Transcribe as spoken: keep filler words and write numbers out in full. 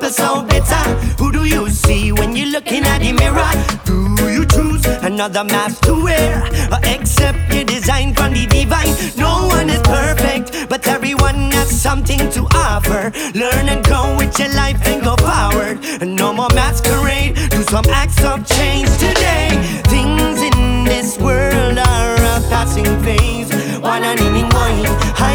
people so better? Who do you see when you're looking at the mirror? Do you choose another mask to wear, or accept your design from the divine? No one is perfect, but everyone has something to offer. Learn and grow with your life and go forward. And no more masquerade, do some acts of change today. Things in this world are a passing phase. One and in wine.